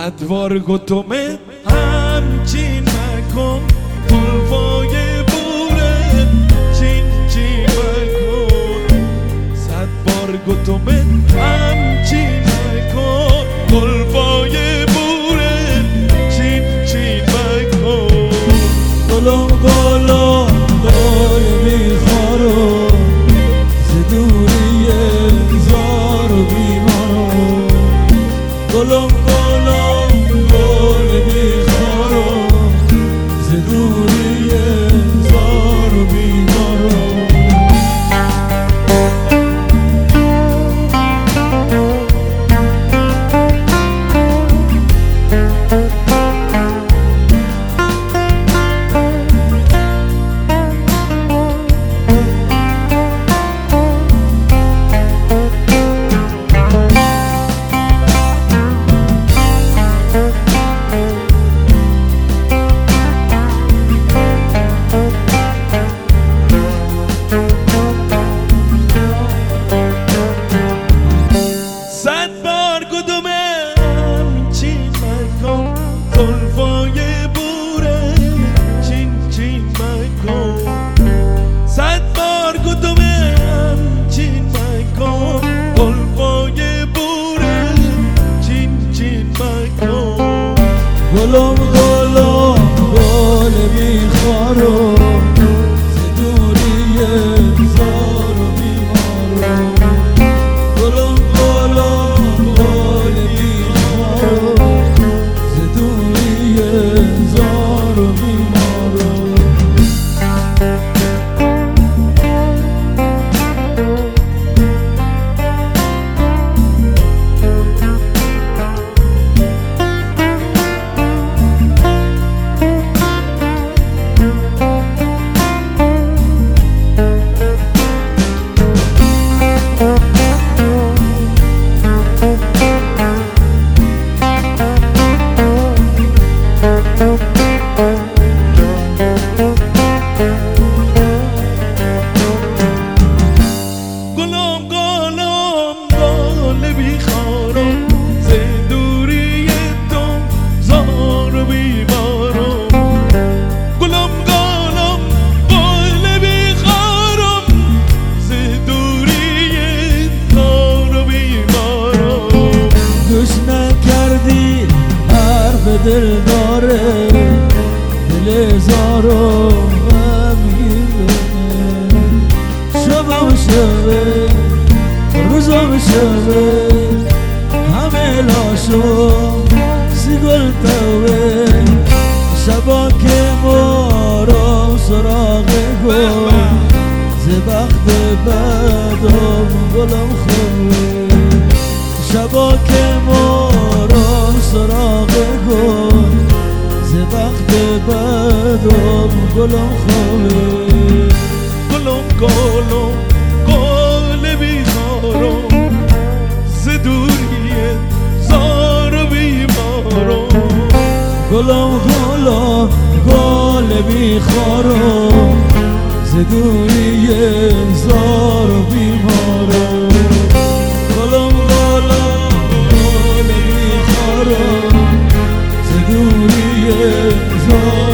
صدوار گتومه همچین مکن قلفای بوره چین چین مکن صدوار گتومه همچین مکن قلفای بوره چین چین مکن گلم گلم گل میخوارم ز دوری زار و بیمارم گلم گلم گل میخوارم ز دوری زار و بیمارم گلم گلم گل میخوارم ز دوری زار و بیمارم گلم گلم گل میخوارم ز دوری زار و بیمارم دل داره دل زارو غمگینه شبم شبه روزم شبه همه لاشو سیگل توه شبا که مارم سراغ گل ز بخت بدم گلم خوبه شبا که مارم سراغ گل ز بخت بدم گلم خوبه گلم گلم گل بیخارم ز دوری زار و بیمارم گلم گلم گل بیخارم ز دوری زار و بیمارم گلم گلم گل بیخارم ز دوری زار